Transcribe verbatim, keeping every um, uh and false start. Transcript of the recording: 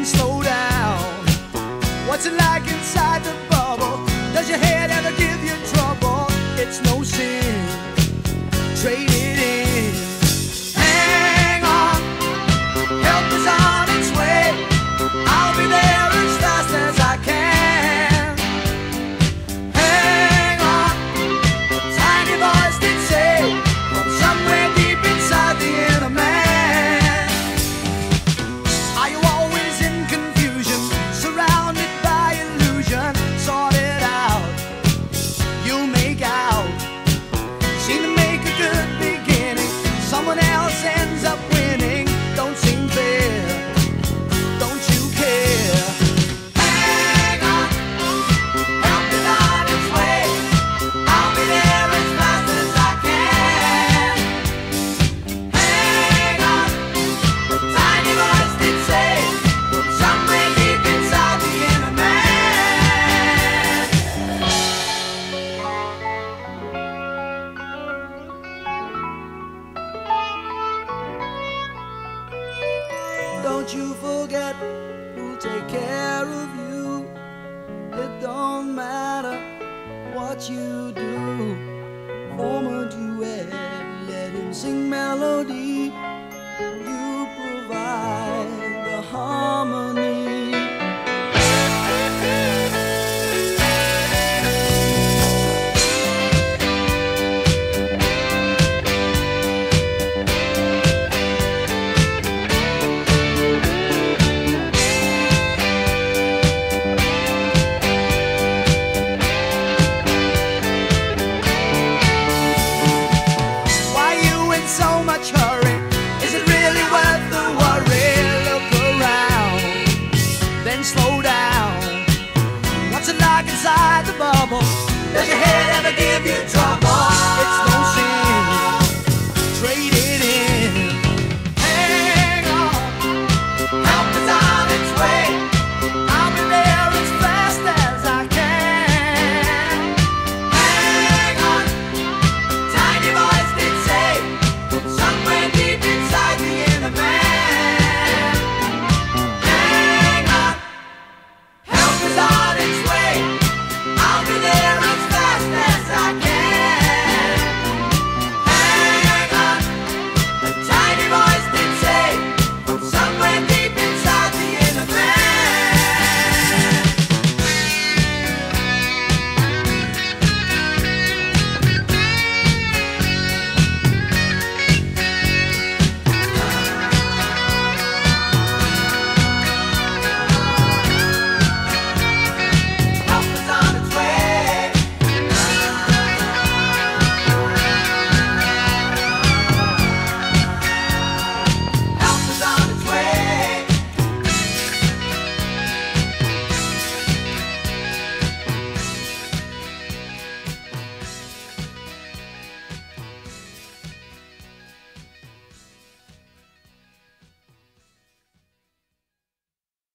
slow down. What's it like inside the bubble? Does your head ever give you trouble? It's no sin, trade it in. Hang on, help is on its way. I'll be there as fast as I can. Hang on, a tiny voice did say from somewhere deep inside the inner man. Are you always in confusion, surrounded by illusion? Sort it out, you'll make out. Seem to make a good beginning, someone else ends up winning. Don't seem fair, don't you care? Hang on, help is on its way. I'll be there as fast as I can. Hang on, the tiny voice did say from somewhere deep inside the inner man. Don't you forget who'll take care of you. It don't matter what you do. Form a duet, let him sing melody. You provide the harmony. Why you in so much hurry? Is it really worth the worry? Look around, then slow down. What's it like inside the bubble? Does your head ever give you trouble?